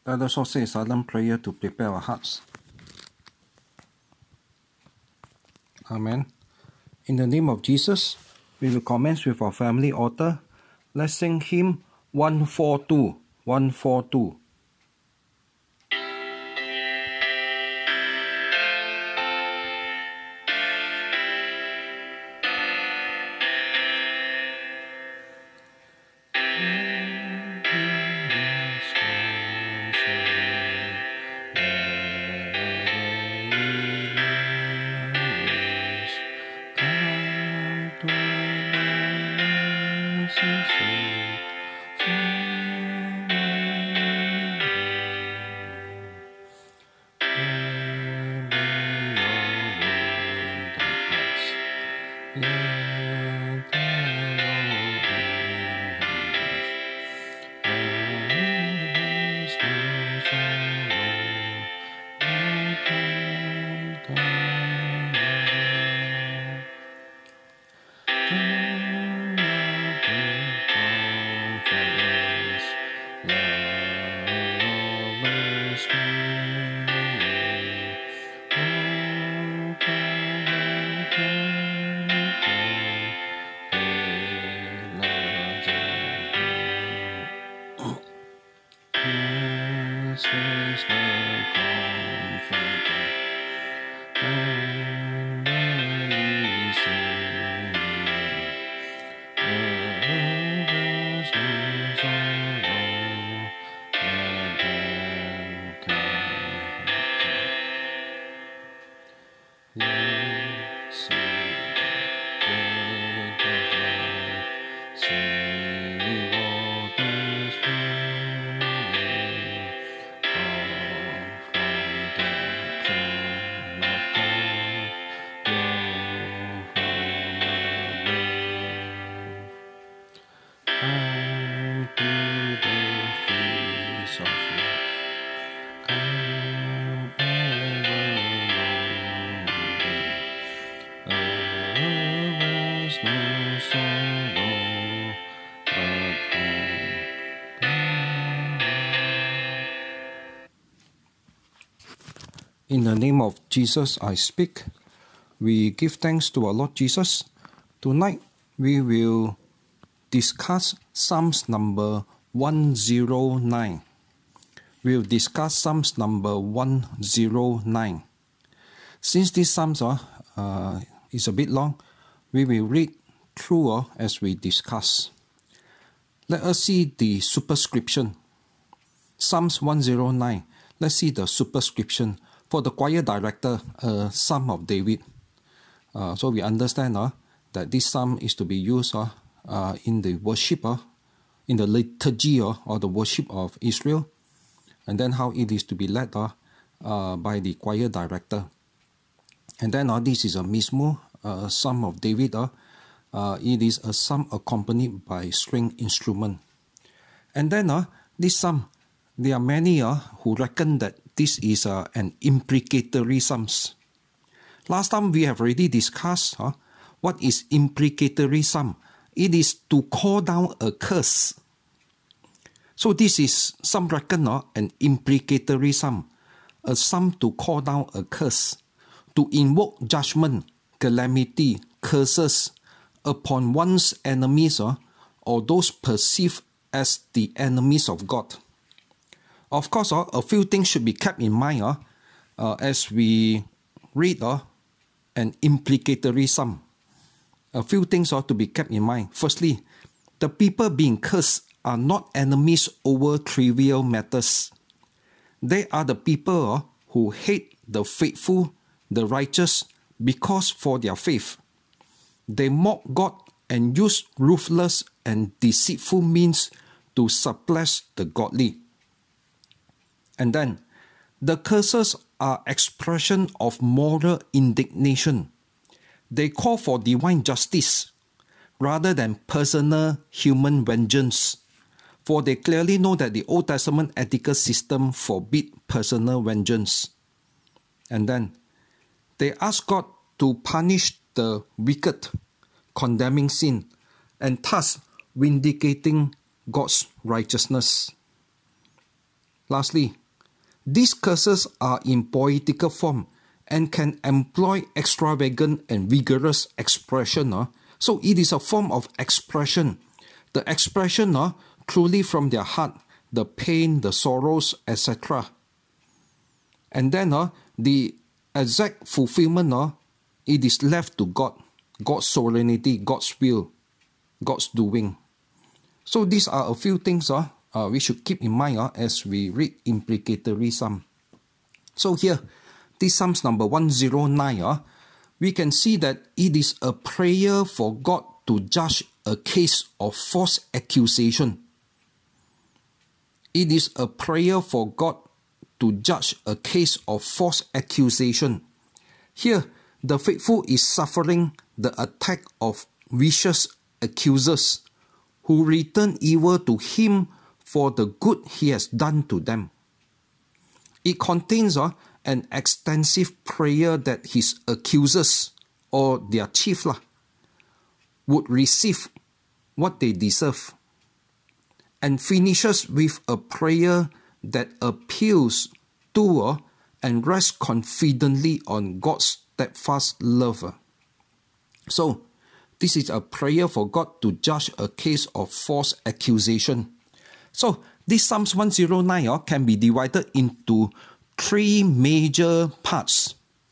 Let us all say a silent prayer to prepare our hearts. Amen. In the name of Jesus, we will commence with our family altar. Let's sing hymn 142. 142. In the name of Jesus, I speak. We give thanks to our Lord Jesus. Tonight, we will discuss Psalms number 109. We'll discuss Psalms number 109. Since this Psalms is a bit long, we will read through as we discuss. Let us see the superscription. Psalms 109. Let's see the superscription. For the choir director, Psalm of David. So we understand that this psalm is to be used in the worship, in the liturgy or the worship of Israel, and then how it is to be led by the choir director. And then this is a Mizmor, Psalm of David. It is a psalm accompanied by string instrument. And then this psalm, there are many who reckon that this is an imprecatory psalms. Last time we have already discussed what is imprecatory psalm. It is to call down a curse. So this is some reckon an imprecatory psalm, a psalm to call down a curse, to invoke judgment, calamity, curses upon one's enemies or those perceived as the enemies of God. Of course, a few things should be kept in mind as we read an imprecatory psalm. A few things are to be kept in mind. Firstly, the people being cursed are not enemies over trivial matters. They are the people who hate the faithful, the righteous, because for their faith. They mock God and use ruthless and deceitful means to suppress the godly. And then, the curses are expression of moral indignation. They call for divine justice rather than personal human vengeance, for they clearly know that the Old Testament ethical system forbid personal vengeance. And then, they ask God to punish the wicked, condemning sin, and thus vindicating God's righteousness. Lastly, these curses are in poetical form and can employ extravagant and vigorous expression. So it is a form of expression. The expression truly from their heart, the pain, the sorrows, etc. And then the exact fulfillment, it is left to God, God's sovereignty, God's will, God's doing. So these are a few things we should keep in mind as we read imprecatory psalm. So here, this Psalms number 109, we can see that it is a prayer for God to judge a case of false accusation. It is a prayer for God to judge a case of false accusation. Here, the faithful is suffering the attack of vicious accusers who return evil to him for the good he has done to them. It contains an extensive prayer that his accusers or their chief would receive what they deserve, and finishes with a prayer that appeals to and rests confidently on God's steadfast love. So, this is a prayer for God to judge a case of false accusation. So, this Psalms 109 can be divided into three major parts.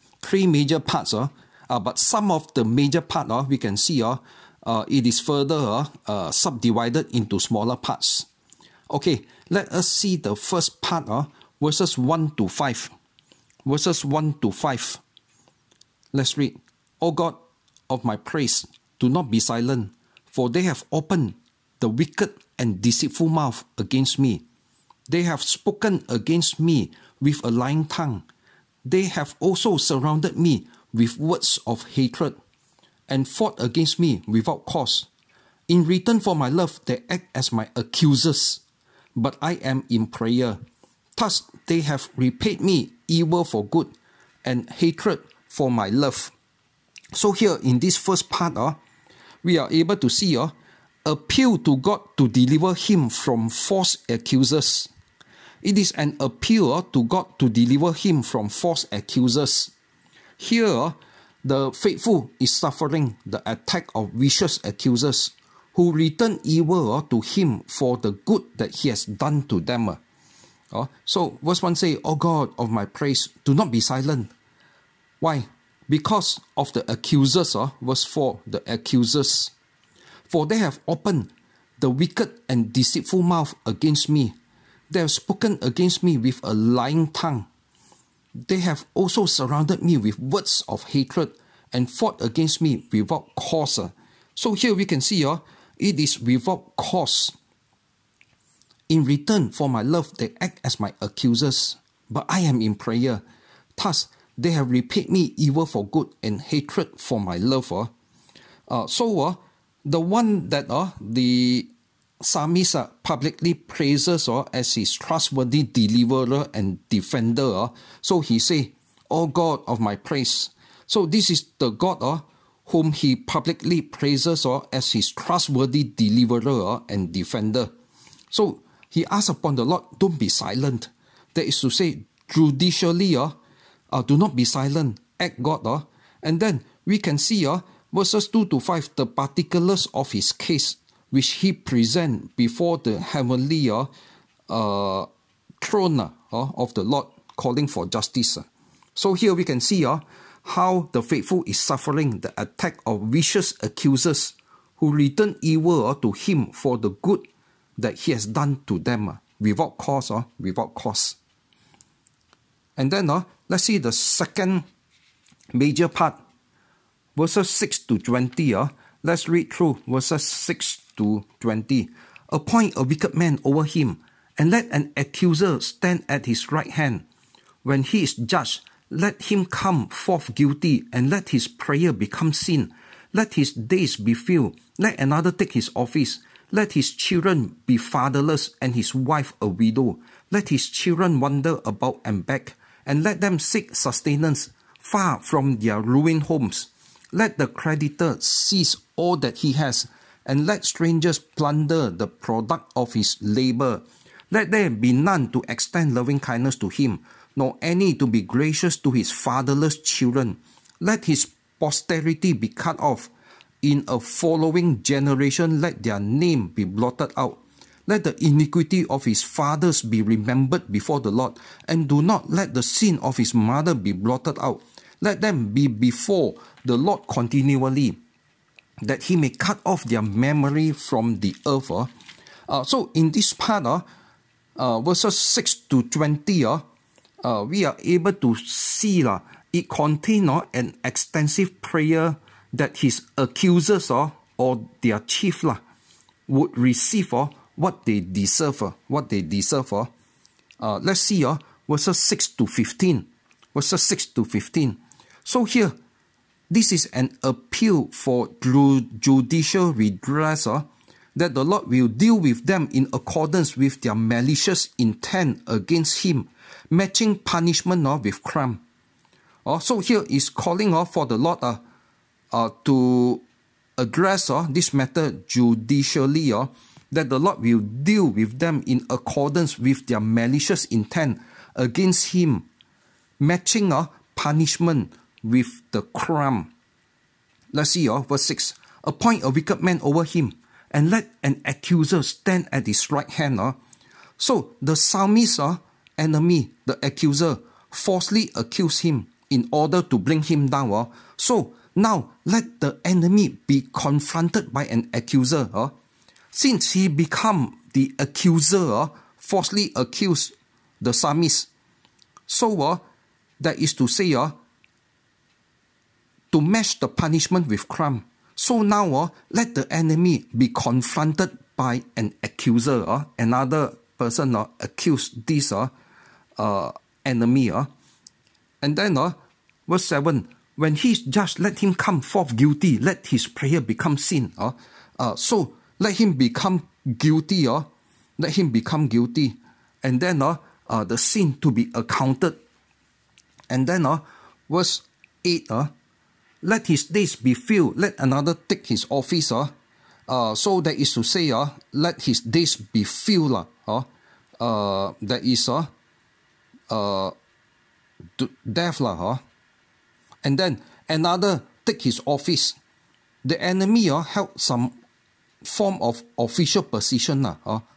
But some of the major part we can see it is further subdivided into smaller parts. Okay, let us see the first part, verses 1 to 5. Verses 1 to 5. Let's read. O God of my praise, do not be silent, for they have opened the wicked and deceitful mouth against me. They have spoken against me with a lying tongue. They have also surrounded me with words of hatred and fought against me without cause. In return for my love, they act as my accusers, but I am in prayer. Thus they have repaid me evil for good and hatred for my love. So here in this first part, we are able to see appeal to God to deliver him from false accusers. It is an appeal to God to deliver him from false accusers. Here, the faithful is suffering the attack of vicious accusers who return evil to him for the good that he has done to them. So verse 1 says, O God of my praise, do not be silent. Why? Because of the accusers. Verse 4, the accusers. For they have opened the wicked and deceitful mouth against me. They have spoken against me with a lying tongue. They have also surrounded me with words of hatred and fought against me without cause. So here we can see it is without cause. In return for my love, they act as my accusers, but I am in prayer. Thus, they have repaid me evil for good and hatred for my love. So the one that the psalmist publicly praises as his trustworthy deliverer and defender. So he say, O God of my praise. So this is the God whom he publicly praises as his trustworthy deliverer and defender. So he asks upon the Lord, don't be silent. That is to say, judicially, do not be silent. Act God. And then we can see verses 2 to 5, the particulars of his case, which he present before the heavenly throne of the Lord, calling for justice. So here we can see how the faithful is suffering the attack of vicious accusers who return evil to him for the good that he has done to them without cause. And then let's see the second major part, verses 6 to 20. Let's read through verses 6 to 20. Appoint a wicked man over him, and let an accuser stand at his right hand. When he is judged, let him come forth guilty, and let his prayer become sin. Let his days be filled. Let another take his office. Let his children be fatherless, and his wife a widow. Let his children wander about and beg, and let them seek sustenance far from their ruined homes. Let the creditor seize all that he has, and let strangers plunder the product of his labor. Let there be none to extend loving kindness to him, nor any to be gracious to his fatherless children. Let his posterity be cut off. In a following generation, let their name be blotted out. Let the iniquity of his fathers be remembered before the Lord, and do not let the sin of his mother be blotted out. Let them be before the Lord continually, that he may cut off their memory from the earth. So in this part, verses 6 to 20, we are able to see it contains an extensive prayer that his accusers or their chief would receive what they deserve. Let's see verses 6 to 15. Verses 6 to 15. So here, this is an appeal for judicial redress, that the Lord will deal with them in accordance with their malicious intent against him, matching punishment with crime. So here is calling for the Lord to address this matter judicially, that the Lord will deal with them in accordance with their malicious intent against him, matching punishment with the crime. Let's see verse 6. Appoint a wicked man over him, and let an accuser stand at his right hand. So the psalmist's enemy, the accuser, falsely accused him in order to bring him down. So now let the enemy be confronted by an accuser. Since he become the accuser, falsely accused the psalmist. So that is to say, to match the punishment with crime. So now let the enemy be confronted by an accuser. Another person accused this enemy. And then verse 7, when he is judged, let him come forth guilty. Let his prayer become sin. So let him become guilty. Let him become guilty. And then the sin to be accounted. And then verse 8, let his days be filled. Let another take his office. So that is to say, let his days be filled. That is death. And then another take his office. The enemy held some form of official position.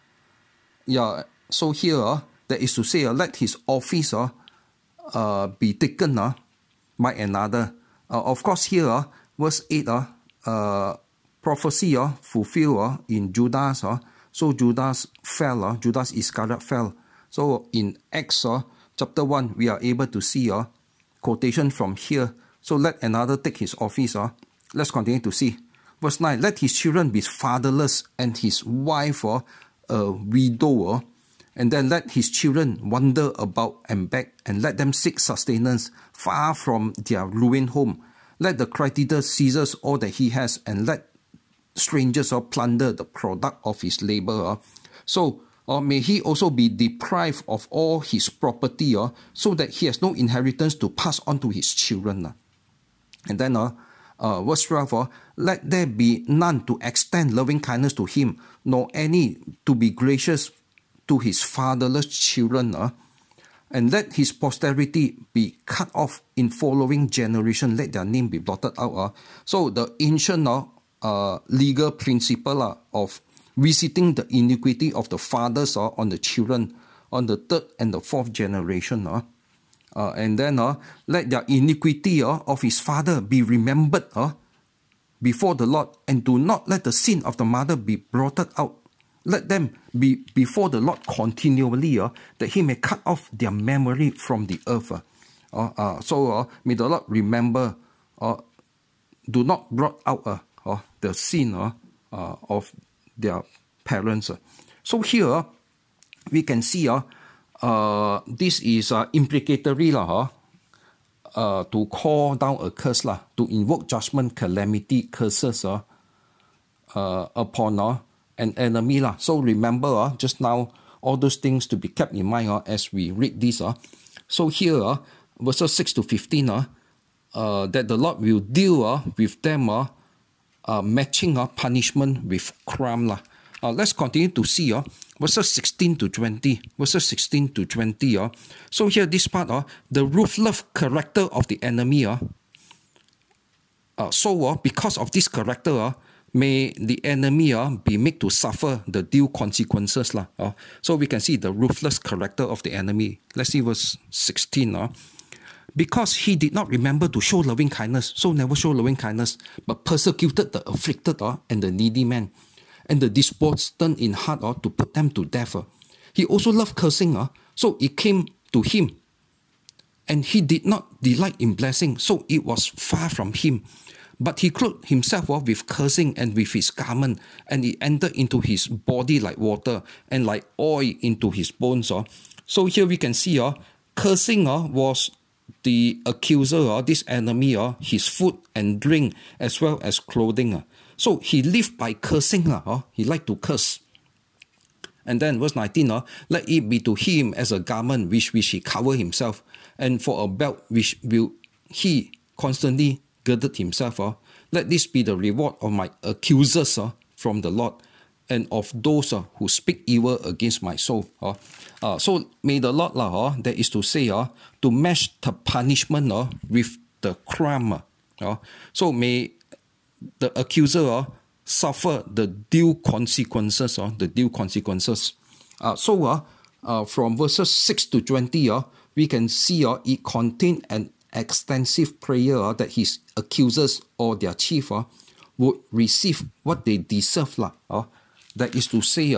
So here, that is to say, let his office be taken by another. Of course, here, verse 8, prophecy fulfilled in Judas. So Judas fell, Judas Iscariot fell. So in Acts chapter 1, we are able to see quotation from here. So let another take his office. Let's continue to see. Verse 9, let his children be fatherless and his wife a widow. And then let his children wander about and beg, and let them seek sustenance far from their ruined home. Let the creditor seize all that he has, and let strangers plunder the product of his labor. So may he also be deprived of all his property, so that he has no inheritance to pass on to his children. And then verse 12, let there be none to extend loving kindness to him, nor any to be gracious to his fatherless children, and let his posterity be cut off in following generation. Let their name be blotted out. So the ancient legal principle of visiting the iniquity of the fathers on the children, on the third and the fourth generation. And then let their iniquity of his father be remembered before the Lord, and do not let the sin of the mother be blotted out. Let them be before the Lord continually, that he may cut off their memory from the earth. So may the Lord remember, do not blot out the sin of their parents. So here we can see this is imprecatory to call down a curse, to invoke judgment, calamity, curses upon an enemy. So remember just now all those things to be kept in mind as we read this. So here verses 6 to 15, that the Lord will deal with them matching punishment with crime. Let's continue to see verses 16 to 20. Verses 16 to 20. So here this part, the ruthless character of the enemy. Because of this character, may the enemy be made to suffer the due consequences. So we can see the ruthless character of the enemy. Let's see verse 16. Because he did not remember to show loving kindness, so never show loving kindness, but persecuted the afflicted and the needy man, and the disposed in heart to put them to death. He also loved cursing, so it came to him. And he did not delight in blessing, so it was far from him. But he clothed himself with cursing and with his garment, and it entered into his body like water, and like oil into his bones. So here we can see cursing was the accuser, this enemy, his food and drink, as well as clothing. So he lived by cursing. He liked to curse. And then verse 19, let it be to him as a garment which he cover himself, and for a belt which will he constantly girded himself. Let this be the reward of my accusers from the Lord, and of those who speak evil against my soul. So may the Lord, that is to say, to match the punishment with the crime. So may the accuser suffer the due consequences. From verses 6 to 20, we can see it contained an extensive prayer that his accusers or their chief would receive what they deserve. That is to say,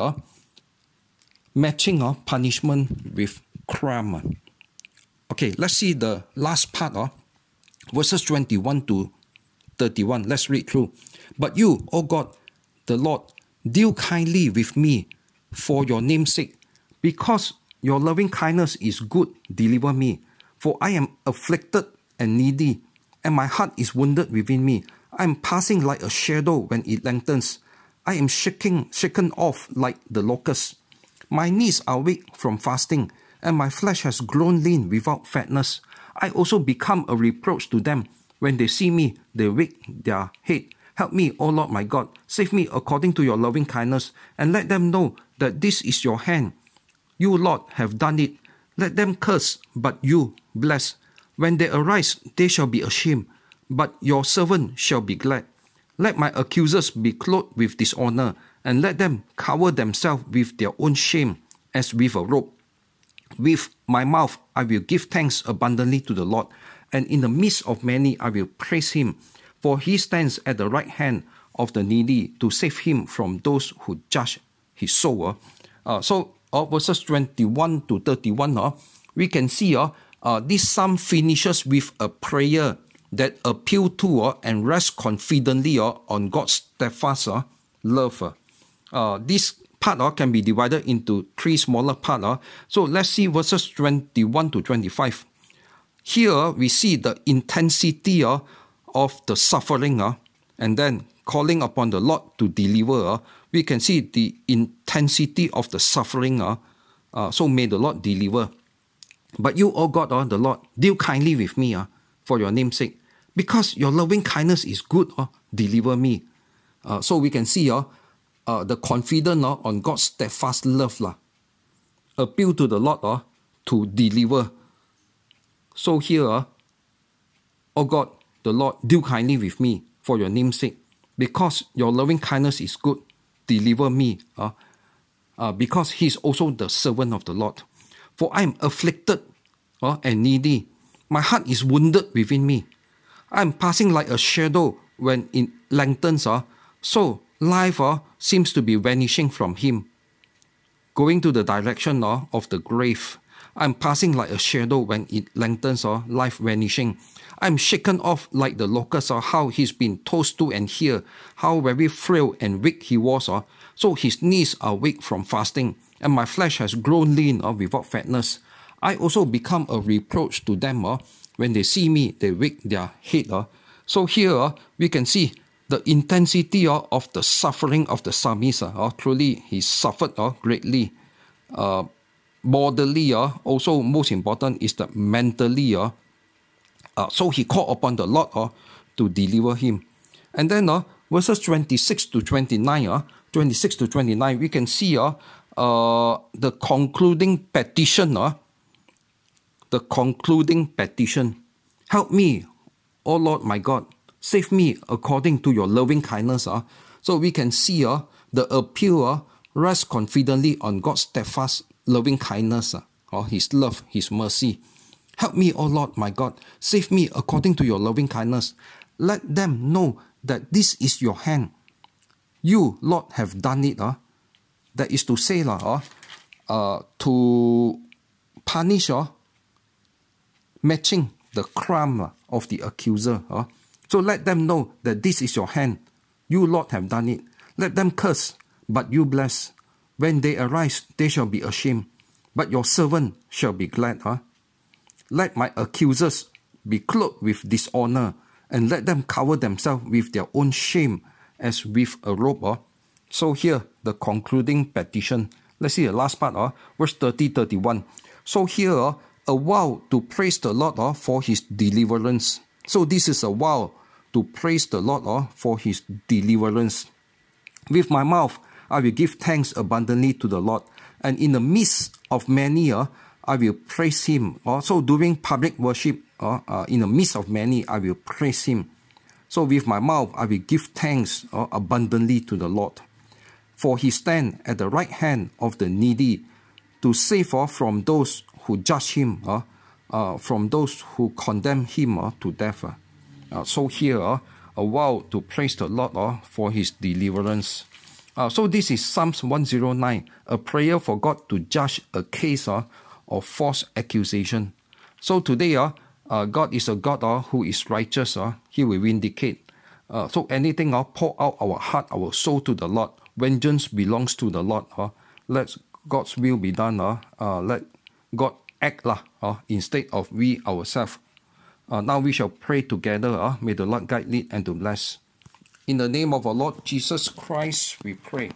matching punishment with crime. Okay, let's see the last part, verses 21 to 31. Let's read through. But you, O God, the Lord, deal kindly with me for your name's sake. Because your loving kindness is good, deliver me. For I am afflicted and needy, and my heart is wounded within me. I am passing like a shadow when it lengthens. I am shaken off like the locust. My knees are weak from fasting, and my flesh has grown lean without fatness. I also become a reproach to them. When they see me, they wag their head. Help me, O Lord my God. Save me according to your loving kindness, and let them know that this is your hand. You, Lord, have done it. Let them curse, but you bless. When they arise, they shall be ashamed, but your servant shall be glad. Let my accusers be clothed with dishonor, and let them cover themselves with their own shame as with a robe. With my mouth I will give thanks abundantly to the Lord, and in the midst of many I will praise him, for he stands at the right hand of the needy to save him from those who judge his soul. Verses 21 to 31, we can see this psalm finishes with a prayer that appeal to and rest confidently on God's steadfast love. This part can be divided into three smaller parts. So let's see verses 21 to 25. Here we see the intensity of the suffering, and then calling upon the Lord to deliver. We can see the intensity of the suffering. So may the Lord deliver. But you, O God, the Lord, deal kindly with me for your name's sake. Because your loving kindness is good, deliver me. So we can see the confidence on God's steadfast love. Appeal to the Lord to deliver. So here, O God, the Lord, deal kindly with me for your name's sake. Because your loving kindness is good, deliver me. Because he is also the servant of the Lord. For I am afflicted and needy. My heart is wounded within me. I am passing like a shadow when it lengthens. So life seems to be vanishing from him, going to the direction of the grave. I am passing like a shadow when it lengthens, life vanishing. I am shaken off like the locust, how he's been tossed to and here, how very frail and weak he was. So his knees are weak from fasting, and my flesh has grown lean without fatness. I also become a reproach to them. When they see me, they wag their head. So here we can see the intensity of the suffering of the psalmist. Truly, he suffered greatly. Bodily, also most important is that mentally. So he called upon the Lord to deliver him. And then verses 26 to 29, 26 to 29, we can see the concluding petition. The concluding petition. Help me, O Lord my God. Save me according to your loving kindness. So we can see the appeal rests confidently on God's steadfast loving kindness, or His love, His mercy. Help me, O Lord my God. Save me according to your loving kindness. Let them know that this is your hand. You, Lord, have done it. That is to say, to punish matching the crime of the accuser. So let them know that this is your hand. You, Lord, have done it. Let them curse, but you bless. When they arise, they shall be ashamed, but your servant shall be glad. Let my accusers be clothed with dishonor, and let them cover themselves with their own shame as with a robe. So here, the concluding petition. Let's see the last part, verse 30-31. So here, a vow to praise the Lord for His deliverance. So this is a vow to praise the Lord for His deliverance. With my mouth, I will give thanks abundantly to the Lord, and in the midst of many, I will praise Him. So during public worship, in the midst of many, I will praise Him. So with my mouth, I will give thanks abundantly to the Lord. For He stands at the right hand of the needy to save from those who judge him, from those who condemn him to death. So here, a vow to praise the Lord for His deliverance. So this is Psalms 109, a prayer for God to judge a case of false accusation. So today, God is a God who is righteous. He will vindicate. So anything, pour out our heart, our soul to the Lord. Vengeance belongs to the Lord. Let God's will be done. Let God act instead of we ourselves. Now we shall pray together. May the Lord guide, lead, and to bless. In the name of our Lord Jesus Christ, we pray.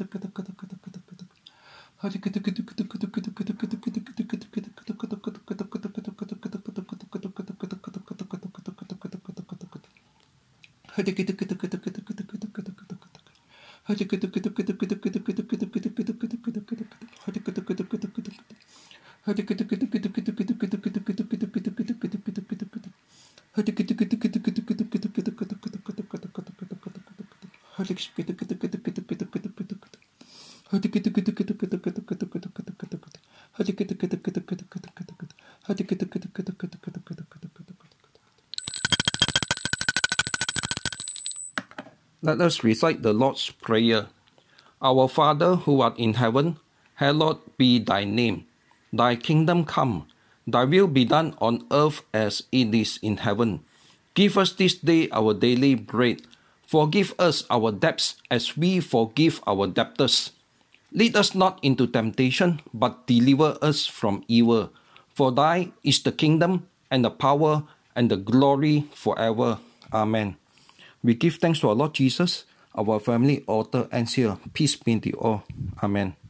Let us recite the Lord's Prayer. Our Father who art in heaven, hallowed be thy name. Thy kingdom come, thy will be done on earth as it is in heaven. Give us this day our daily bread. Forgive us our debts as we forgive our debtors. Lead us not into temptation, but deliver us from evil. For thine is the kingdom, and the power, and the glory forever. Amen. We give thanks to our Lord Jesus. Our family altar ends here. Peace be to all. Amen.